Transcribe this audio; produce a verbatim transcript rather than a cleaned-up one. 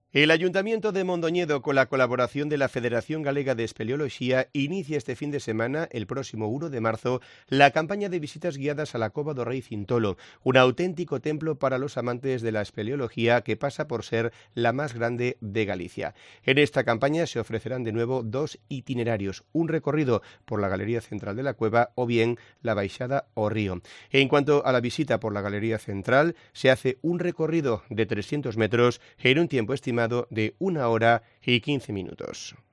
El Ayuntamiento de Mondoñedo, con la colaboración de la Federación Galega de Espeleoloxía, inicia este fin de semana, el próximo uno de marzo, la campaña de visitas guiadas a la Cova do Rei Cintolo, un auténtico templo para los amantes de la espeleología que pasa por ser la más grande de Galicia. En esta campaña se ofrecerán de nuevo dos itinerarios, un recorrido por la Galería Central de la Cueva o bien la Baixada ao Río. En cuanto a la visita por la Galería Central, se hace un recorrido de trescientos metros en un tiempo estimado de una hora y quince minutos.